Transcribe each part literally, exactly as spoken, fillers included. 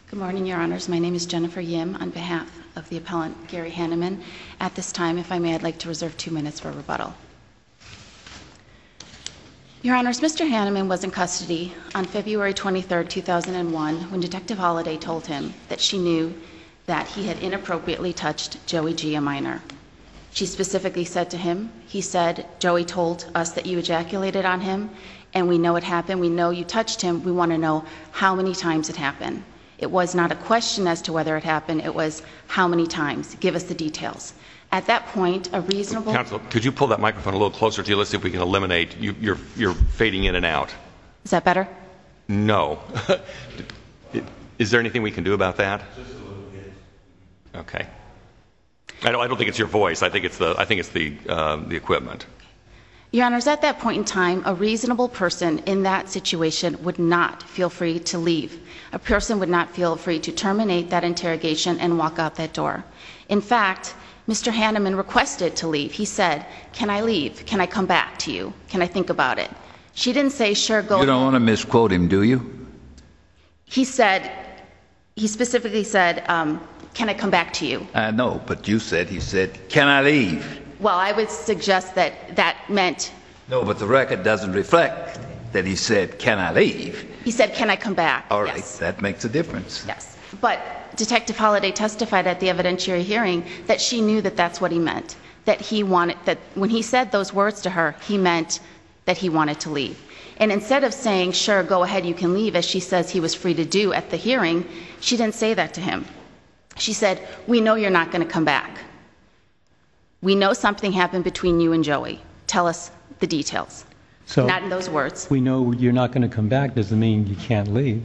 Good morning, Your Honors. My name is Jennifer Yim on behalf of the appellant Gary Hanneman. At this time, if I may, I'd like to reserve two minutes for rebuttal. Your Honors, Mister Hanneman was in custody on February twenty-third, two thousand one, when Detective Holliday told him that she knew that he had inappropriately touched Joey G., a minor. She specifically said to him, he said, "Joey told us that you ejaculated on him, and we know it happened. We know you touched him. We want to know how many times it happened." It was not a question as to whether it happened. It was how many times. Give us the details. At that point, a reasonable... Counsel, could you pull that microphone a little closer to you? Let's see if we can eliminate... You, you're, you're fading in and out. Is that better? No. Is there anything we can do about that? Just a little bit. Okay. I don't, I don't think it's your voice. I think it's the, I think it's the, uh, the equipment. Your Honors, at that point in time, a reasonable person in that situation would not feel free to leave. A person would not feel free to terminate that interrogation and walk out that door. In fact, Mister Hanneman requested to leave. He said, "Can I leave? Can I come back to you? Can I think about it?" She didn't say, "Sure, go ahead." You don't want to misquote him, do you? He said, he specifically said, um, "Can I come back to you?" I know, but you said, he said, "Can I leave?" Well, I would suggest that that meant... No, but the record doesn't reflect that he said, "Can I leave?" He said, "Can I come back?" All right, Yes. that makes a difference. Yes. But Detective Holliday testified at the evidentiary hearing that she knew that that's what he meant, that he wanted, that when he said those words to her, he meant that he wanted to leave. And instead of saying, "Sure, go ahead, you can leave," as she says he was free to do at the hearing, she didn't say that to him. She said, "We know you're not going to come back. We know something happened between you and Joey. Tell us the details." So not in those words. We know you're not going to come back doesn't mean you can't leave.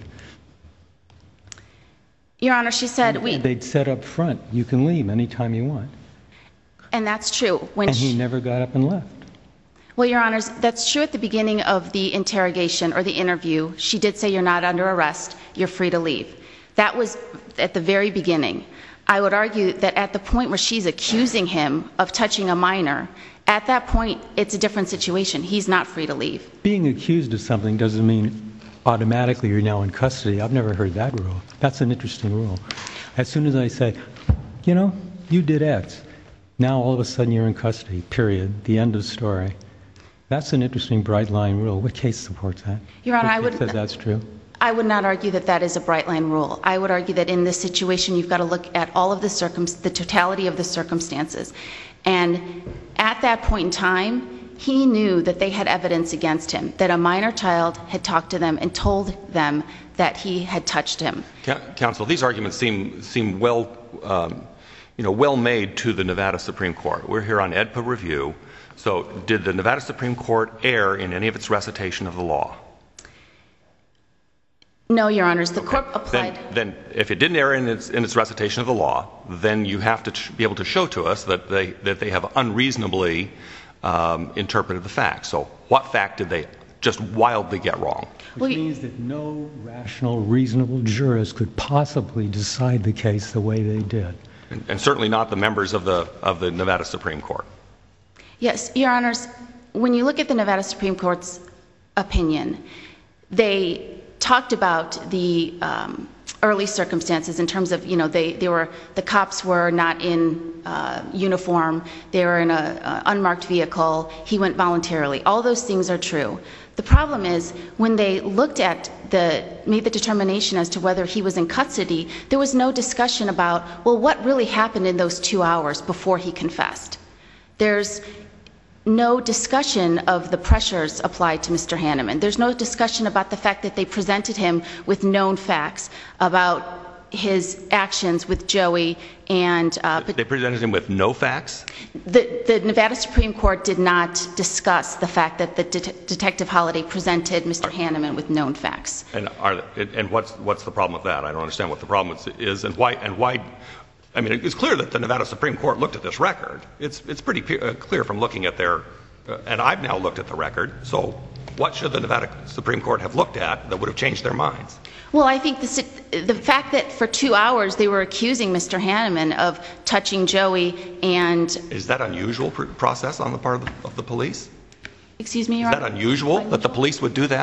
Your Honor, she said we... They'd said up front, you can leave anytime you want. And that's true. When and he she, never got up and left. Well, Your Honors, that's true at the beginning of the interrogation or the interview. She did say, "You're not under arrest. You're free to leave." That was at the very beginning. I would argue that at the point where she's accusing him of touching a minor, at that point, it's a different situation. He's not free to leave. Being accused of something doesn't mean automatically you're now in custody. I've never heard that rule. That's an interesting rule. As soon as I say, you know, you did X, now all of a sudden you're in custody, period. The end of the story. That's an interesting bright line rule. What case supports that? Your Honor, what I would... says that's true? I would not argue that that is a bright line rule. I would argue that in this situation, you've got to look at all of the circum the totality of the circumstances. And at that point in time, he knew that they had evidence against him, that a minor child had talked to them and told them that he had touched him. Counsel, these arguments seem seem well, um, you know, well made to the Nevada Supreme Court. We're here on E D P A review. So, did the Nevada Supreme Court err in any of its recitation of the law? No, Your Honors. The okay. court applied... Then, then if it didn't err in its, in its recitation of the law, then you have to be able to show to us that they, that they have unreasonably um, interpreted the facts. So what fact did they just wildly get wrong? Which well, means that no rational, reasonable jurist could possibly decide the case the way they did. And, and certainly not the members of the, of the Nevada Supreme Court. Yes, Your Honors. When you look at the Nevada Supreme Court's opinion, they talked about the um, early circumstances in terms of, you know, they, they were, the cops were not in uh, uniform, they were in an unmarked vehicle, he went voluntarily. All those things are true. The problem is when they looked at the, made the determination as to whether he was in custody, there was no discussion about, well, what really happened in those two hours before he confessed. There's no discussion of the pressures applied to Mister Hanneman. There's no discussion about the fact that they presented him with known facts about his actions with Joey and... Uh, they presented him with no facts? The, the Nevada Supreme Court did not discuss the fact that the det Detective Holliday presented Mister Hanneman with known facts. And, are, and what's, what's the problem with that? I don't understand what the problem is and why... And why I mean, it's clear that the Nevada Supreme Court looked at this record. It's, it's pretty clear from looking at their, uh, and I've now looked at the record, so what should the Nevada Supreme Court have looked at that would have changed their minds? Well, I think the, the fact that for two hours they were accusing Mister Hanneman of touching Joey and... Is that unusual pr process on the part of the, of the police? Excuse me, Your Is Honor? that unusual, unusual that the police would do that?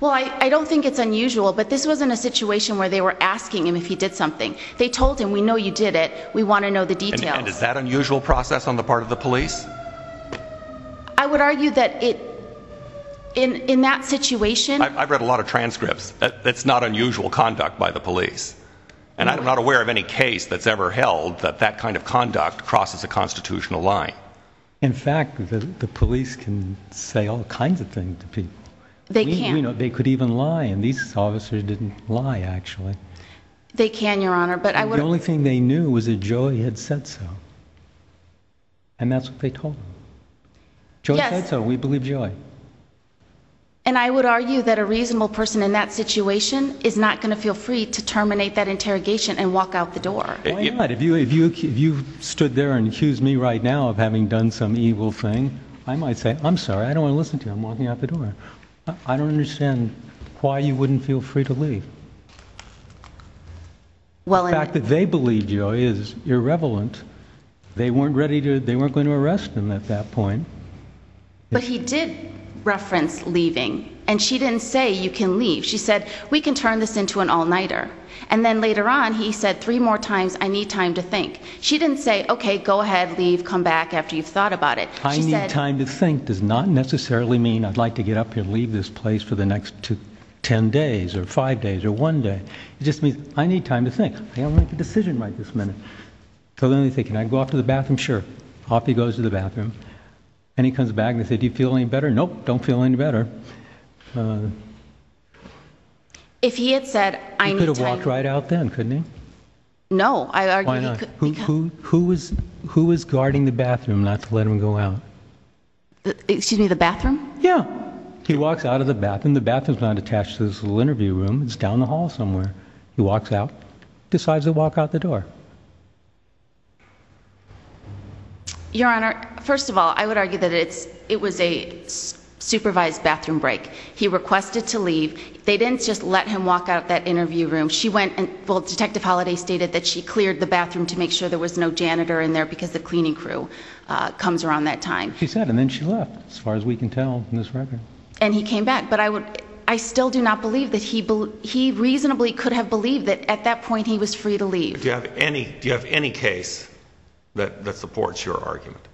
Well, I, I don't think it's unusual, but this wasn't a situation where they were asking him if he did something. They told him, we know you did it, we want to know the details. And, and is that unusual process on the part of the police? I would argue that it, in, in that situation... I've, I've read a lot of transcripts. That, that's not unusual conduct by the police. And I'm not aware of any case that's ever held that that kind of conduct crosses a constitutional line. In fact, the, the police can say all kinds of things to people. They we, can. We know they could even lie, and these officers didn't lie, actually. They can, Your Honor, but I would... The only thing they knew was that Joey had said so. And that's what they told him. Joey Yes. said so. We believe Joey. And I would argue that a reasonable person in that situation is not going to feel free to terminate that interrogation and walk out the door. Why not? If you, if you, if you stood there and accused me right now of having done some evil thing, I might say, I'm sorry, I don't want to listen to you. I'm walking out the door. I, I don't understand why you wouldn't feel free to leave. Well, The in- fact that they believe Joey is irrelevant. They weren't ready to, they weren't going to arrest him at that point. But he did reference leaving, and she didn't say you can leave. She said, we can turn this into an all-nighter. And then later on, he said three more times, I need time to think. She didn't say, okay, go ahead, leave, come back after you've thought about it. I She need said, time to think does not necessarily mean I'd like to get up here and leave this place for the next two, ten days or five days or one day. It just means I need time to think. I don't make a decision right this minute. So then they say, can I go off to the bathroom? Sure. Off he goes to the bathroom. And he comes back and they say, do you feel any better? Nope, don't feel any better. Uh, if he had said, I he need could have time... walked right out then, couldn't he? No, I argue Why he not? could... Who, because- who, who, was, who was guarding the bathroom not to let him go out? the- excuse me, the bathroom? Yeah. He walks out of the bathroom. The bathroom's not attached to this little interview room. It's down the hall somewhere. He walks out, decides to walk out the door. Your Honor, first of all, I would argue that it's it was a s- supervised bathroom break. He requested to leave. They didn't just let him walk out that interview room. She went and, well, Detective Holliday stated that she cleared the bathroom to make sure there was no janitor in there because the cleaning crew uh, comes around that time. She said, and then she left, as far as we can tell from this record. And he came back. But I would, I still do not believe that he bel he reasonably could have believed that at that point he was free to leave. Do you have any, do you have any case that, that supports your argument?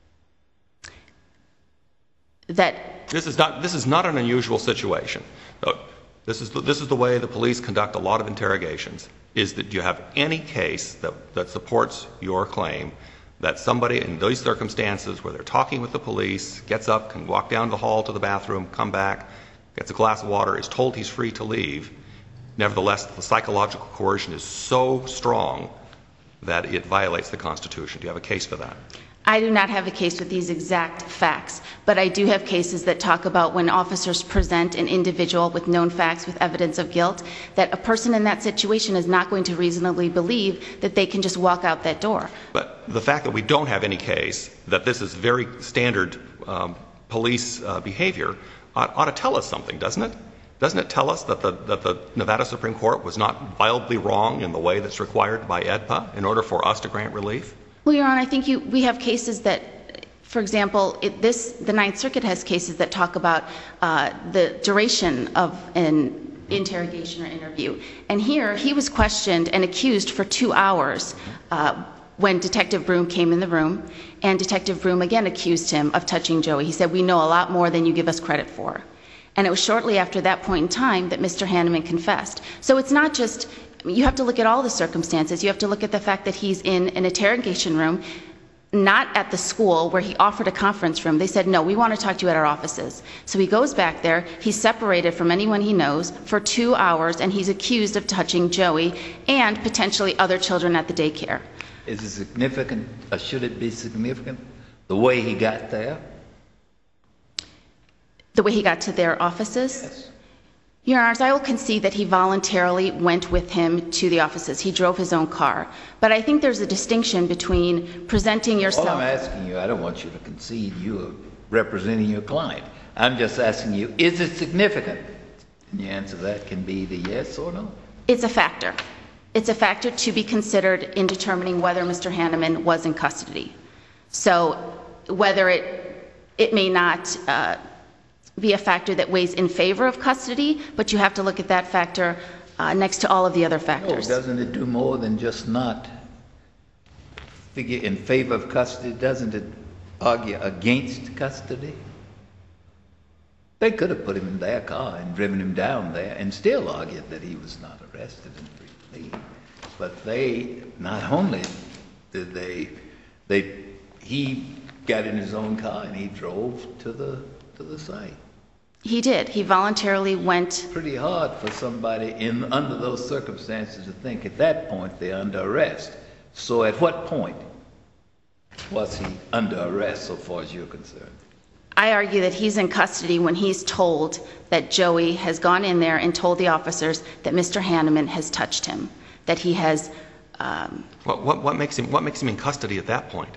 That This is not, this is not an unusual situation. Uh, This is, the, this is the way the police conduct a lot of interrogations, is that you have any case that, that supports your claim that somebody in those circumstances where they're talking with the police, gets up, can walk down the hall to the bathroom, come back, gets a glass of water, is told he's free to leave. Nevertheless, the psychological coercion is so strong that it violates the Constitution. Do you have a case for that? I do not have a case with these exact facts, but I do have cases that talk about when officers present an individual with known facts, with evidence of guilt, that a person in that situation is not going to reasonably believe that they can just walk out that door. But the fact that we don't have any case, that this is very standard um, police uh, behavior, ought, ought to tell us something, doesn't it? Doesn't it tell us that the, that the Nevada Supreme Court was not wildly wrong in the way that's required by E D P A in order for us to grant relief? Well, Your Honor, I think you, we have cases that, for example, it, this, the Ninth Circuit has cases that talk about uh, the duration of an interrogation or interview. And here, he was questioned and accused for two hours uh, when Detective Broom came in the room, and Detective Broom again accused him of touching Joey. He said, we know a lot more than you give us credit for. And it was shortly after that point in time that Mister Hanneman confessed. So it's not just, you have to look at all the circumstances. You have to look at the fact that he's in an interrogation room, not at the school where he offered a conference room. They said, no, we want to talk to you at our offices. So he goes back there, he's separated from anyone he knows for two hours, and he's accused of touching Joey and potentially other children at the daycare. Is it significant, or should it be significant, the way he got there? The way he got to their offices? Yes. Your Honors, I will concede that he voluntarily went with him to the offices. He drove his own car. But I think there's a distinction between presenting yourself... All I'm asking you, I don't want you to concede you are representing your client. I'm just asking you, is it significant? And the answer to that can be the yes or no. It's a factor. It's a factor to be considered in determining whether Mister Hanneman was in custody. So whether it, it may not... Uh, be a factor that weighs in favor of custody, but you have to look at that factor uh, next to all of the other No, factors. doesn't it do more than just not figure in favor of custody? Doesn't it argue against custody? They could have put him in their car and driven him down there and still argued that he was not arrested and free to leave. But they, not only did they, they, he got in his own car and he drove to the, to the site. He did. He voluntarily went. Pretty hard for somebody in, under those circumstances to think at that point they're under arrest. So at what point was he under arrest so far as you're concerned? I argue that he's in custody when he's told that Joey has gone in there and told the officers that Mister Hanneman has touched him, that he has... Um, What, what, what makes him, what makes him in custody at that point?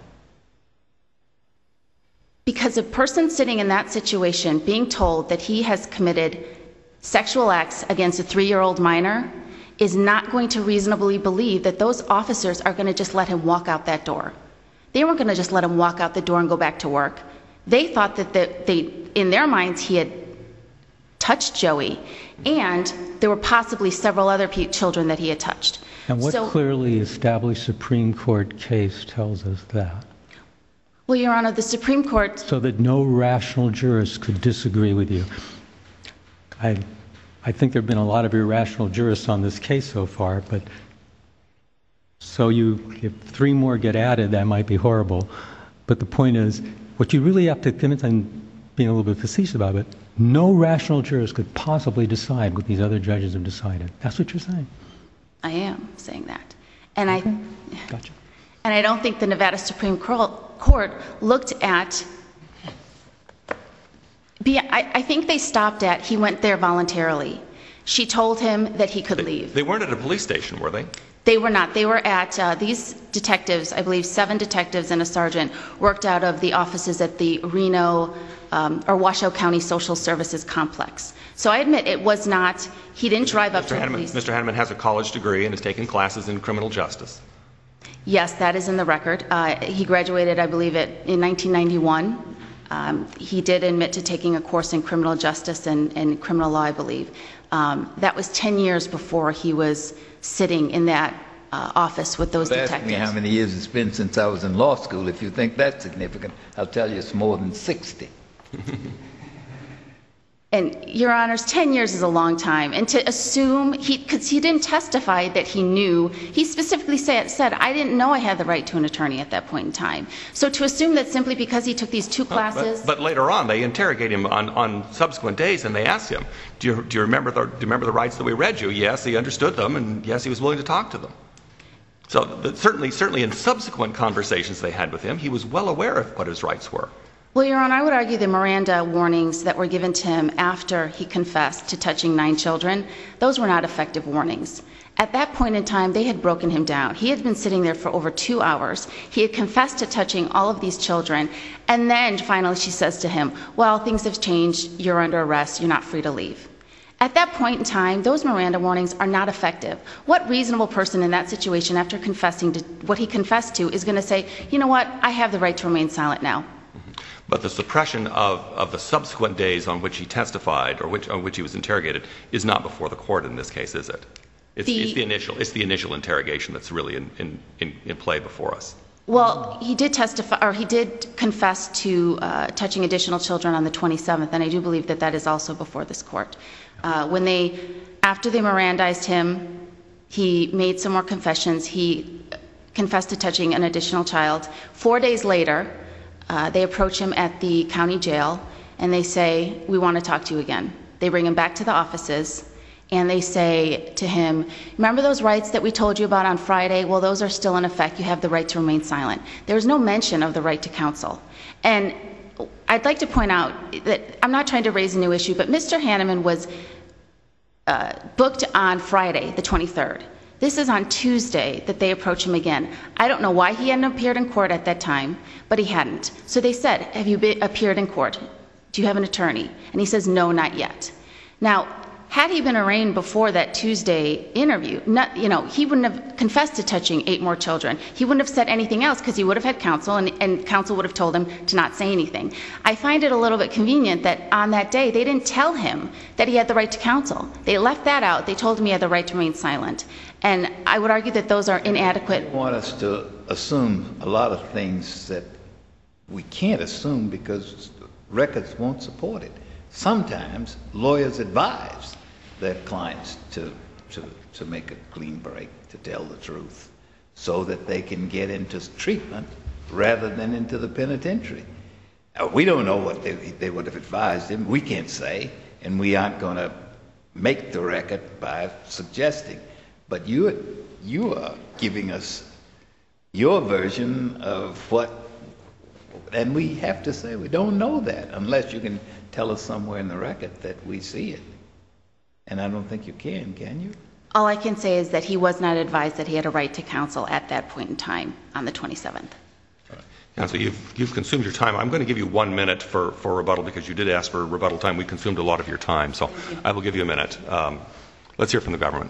Because a person sitting in that situation being told that he has committed sexual acts against a three-year-old minor is not going to reasonably believe that those officers are going to just let him walk out that door. They weren't going to just let him walk out the door and go back to work. They thought that the, they, in their minds, he had touched Joey, and there were possibly several other pe- children that he had touched. And what So- clearly established Supreme Court case tells us that? Well, Your Honor, the Supreme Court... So that no rational jurist could disagree with you. I, I think there have been a lot of irrational jurists on this case so far, but so you, if three more get added, that might be horrible. But the point is, what you really have to convince, I'm being a little bit facetious about it, no rational jurist could possibly decide what these other judges have decided. That's what you're saying. I am saying that. And I... Gotcha. And I don't think the Nevada Supreme Court looked at... I, I think they stopped at, he went there voluntarily. She told him that he could They, leave. they weren't at a police station, were they? They were not. They were at, uh, these detectives, I believe seven detectives and a sergeant, worked out of the offices at the Reno um, or Washoe County Social Services Complex. So I admit it was not, he didn't drive up Mister to the Hanneman, police. Mister Hanneman has a college degree and has taken classes in criminal justice. Yes, that is in the record. Uh, he graduated, I believe, it in nineteen ninety-one. Um, he did admit to taking a course in criminal justice and, and criminal law, I believe. Um, that was ten years before he was sitting in that uh, office with those Don't ask detectives. me how many years it's been since I was in law school. If you think that's significant, I'll tell you it's more than sixty. And, Your Honors, ten years is a long time. And to assume, he, because he didn't testify that he knew, he specifically said, said, I didn't know I had the right to an attorney at that point in time. So to assume that simply because he took these two classes... But, but later on, they interrogate him on, on subsequent days, and they ask him, do you, do you remember the, do you remember the rights that we read you? Yes, he understood them, and yes, he was willing to talk to them. So the, certainly, certainly in subsequent conversations they had with him, he was well aware of what his rights were. Well, Your Honor, I would argue the Miranda warnings that were given to him after he confessed to touching nine children, those were not effective warnings. At that point in time, they had broken him down. He had been sitting there for over two hours. He had confessed to touching all of these children. And then finally she says to him, well, things have changed. You're under arrest. You're not free to leave. At that point in time, those Miranda warnings are not effective. What reasonable person in that situation, after confessing to what he confessed to, is going to say, you know what, I have the right to remain silent now? But the suppression of, of the subsequent days on which he testified or which, on which he was interrogated is not before the court in this case, is it? It's the, it's the initial it's the initial interrogation that's really in, in, in, in play before us. Well, he did testify, or he did confess to uh, touching additional children on the twenty-seventh, and I do believe that that is also before this court. Uh, when they, after they Mirandized him, he made some more confessions. He confessed to touching an additional child. Four days later, Uh, they approach him at the county jail, and they say, we want to talk to you again. They bring him back to the offices, and they say to him, remember those rights that we told you about on Friday? Well, those are still in effect. You have the right to remain silent. There's no mention of the right to counsel. And I'd like to point out that I'm not trying to raise a new issue, but Mister Hanneman was uh, booked on Friday, the twenty-third. This is on Tuesday that they approach him again. I don't know why he hadn't appeared in court at that time, but he hadn't. So they said, have you been, appeared in court? Do you have an attorney? And he says, no, not yet. Now, had he been arraigned before that Tuesday interview, not, you know, he wouldn't have confessed to touching eight more children. He wouldn't have said anything else because he would have had counsel, and, and counsel would have told him to not say anything. I find it a little bit convenient that on that day they didn't tell him that he had the right to counsel. They left that out. They told him he had the right to remain silent. And I would argue that those are inadequate. They want us to assume a lot of things that we can't assume because records won't support it. Sometimes lawyers advise their clients to, to, to make a clean break, to tell the truth, so that they can get into treatment rather than into the penitentiary. Now, we don't know what they, they would have advised him. We can't say, and we aren't going to make the record by suggesting. But you, you are giving us your version of what, and we have to say we don't know that unless you can tell us somewhere in the record that we see it. And I don't think you can, can you? All I can say is that he was not advised that he had a right to counsel at that point in time on the twenty-seventh. Counsel, you've, you've consumed your time. I'm going to give you one minute for, for rebuttal because you did ask for rebuttal time. We consumed a lot of your time, so I will give you a minute. Um, let's hear from the government.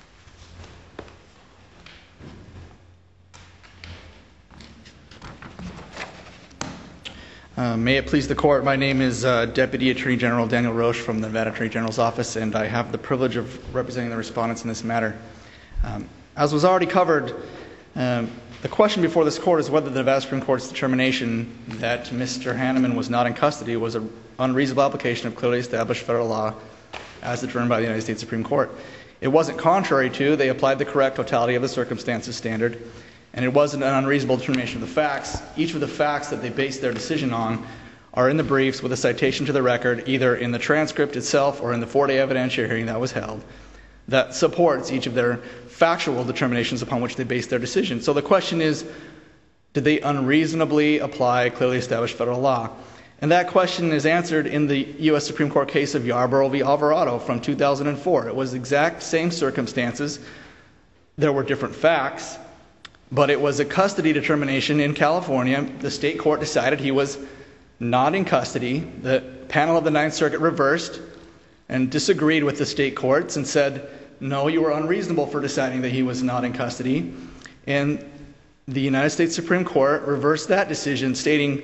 Uh, may it please the court, my name is uh, Deputy Attorney General Daniel Roche from the Nevada Attorney General's office, and I have the privilege of representing the respondents in this matter. Um, as was already covered, um, the question before this court is whether the Nevada Supreme Court's determination that Mister Hanneman was not in custody was an unreasonable application of clearly established federal law as determined by the United States Supreme Court. It wasn't contrary to, they applied the correct totality of the circumstances standard, and it wasn't an unreasonable determination of the facts. Each of the facts that they based their decision on are in the briefs with a citation to the record, either in the transcript itself or in the four-day evidentiary hearing that was held, that supports each of their factual determinations upon which they based their decision. So the question is, did they unreasonably apply clearly established federal law? And that question is answered in the U S Supreme Court case of Yarborough v. Alvarado from two thousand four. It was the exact same circumstances. There were different facts, but it was a custody determination in California. The state court decided he was not in custody. The panel of the Ninth Circuit reversed and disagreed with the state courts and said, no, you were unreasonable for deciding that he was not in custody. And the United States Supreme Court reversed that decision, stating,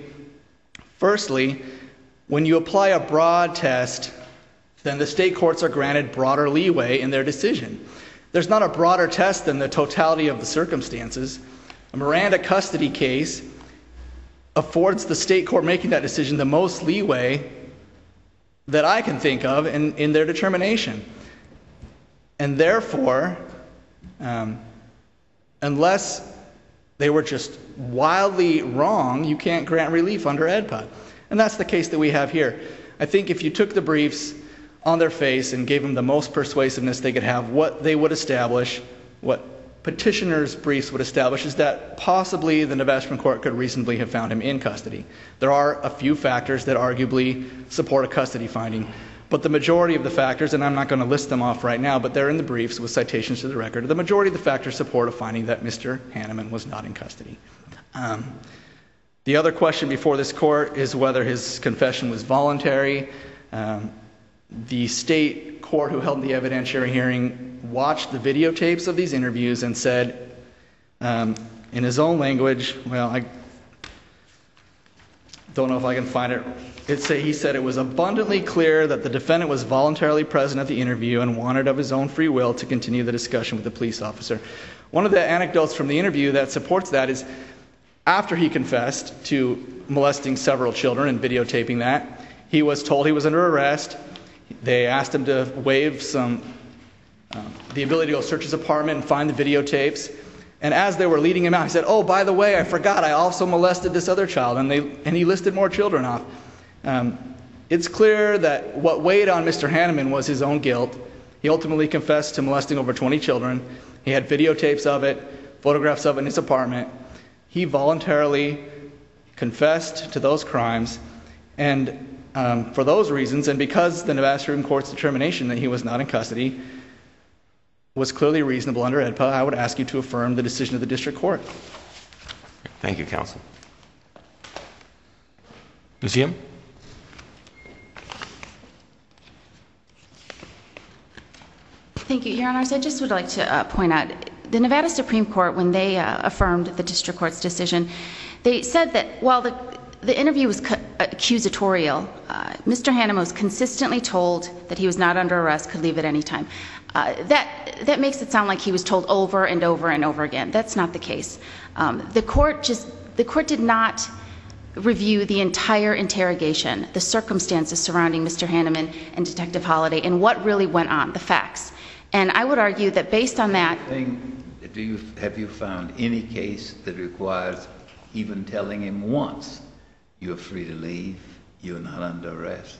firstly, when you apply a broad test, then the state courts are granted broader leeway in their decision. There's not a broader test than the totality of the circumstances. A Miranda custody case affords the state court making that decision the most leeway that I can think of in, in their determination. And therefore, um, unless they were just wildly wrong, you can't grant relief under E D P A. And that's the case that we have here. I think if you took the briefs on their face and gave them the most persuasiveness they could have, what they would establish, what petitioners' briefs would establish, is that possibly the Nevada Supreme Court could reasonably have found him in custody. There are a few factors that arguably support a custody finding, but the majority of the factors, and I'm not going to list them off right now, but they're in the briefs with citations to the record, the majority of the factors support a finding that Mister Hanneman was not in custody. Um, the other question before this court is whether his confession was voluntary. Um, The state court who held the evidentiary hearing watched the videotapes of these interviews and said, um, in his own language, well, I don't know if I can find it. It say, he said it was abundantly clear that the defendant was voluntarily present at the interview and wanted of his own free will to continue the discussion with the police officer. One of the anecdotes from the interview that supports that is after he confessed to molesting several children and videotaping that, he was told he was under arrest. They asked him to waive some, um, the ability to go search his apartment and find the videotapes. And as they were leading him out, he said, oh, by the way, I forgot, I also molested this other child. And, they, and he listed more children off. Um, it's clear that what weighed on Mister Hanneman was his own guilt. He ultimately confessed to molesting over twenty children. He had videotapes of it, photographs of it in his apartment. He voluntarily confessed to those crimes. And Um, for those reasons, and because the Nevada Supreme Court's determination that he was not in custody was clearly reasonable under E D P A, I would ask you to affirm the decision of the district court. Thank you, counsel. Miz Yim? Thank you, Your Honors. I just would like to uh, point out, the Nevada Supreme Court, when they uh, affirmed the district court's decision, they said that while the, the interview was cu- accusatorial, uh, Mister Hannum was consistently told that he was not under arrest, could leave at any time. Uh, that, that makes it sound like he was told over and over and over again. That's not the case. Um, the court just, the court did not review the entire interrogation, the circumstances surrounding Mister Hannum and, and Detective Holliday, and what really went on, the facts. And I would argue that based on that... Do you, have you found any case that requires even telling him once, you're free to leave, you're not under arrest?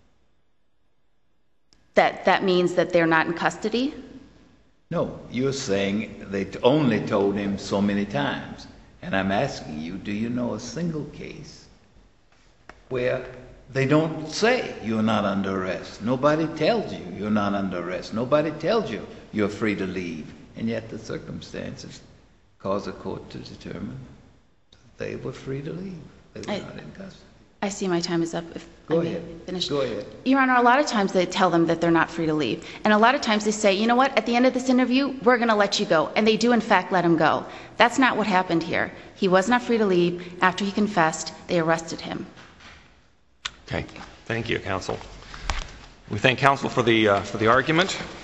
That, that means that they're not in custody? No, you're saying they only told him so many times. And I'm asking you, do you know a single case where they don't say you're not under arrest? Nobody tells you you're not under arrest. Nobody tells you you're free to leave. And yet the circumstances cause a court to determine that they were free to leave. They were I, not in custody. I see my time is up. If Go I may ahead. finish. Go ahead. Your Honor, a lot of times they tell them that they're not free to leave. And a lot of times they say, you know what, at the end of this interview, we're going to let you go. And they do, in fact, let him go. That's not what happened here. He was not free to leave. After he confessed, they arrested him. Okay. Thank you, counsel. We thank counsel for the, uh, for the argument.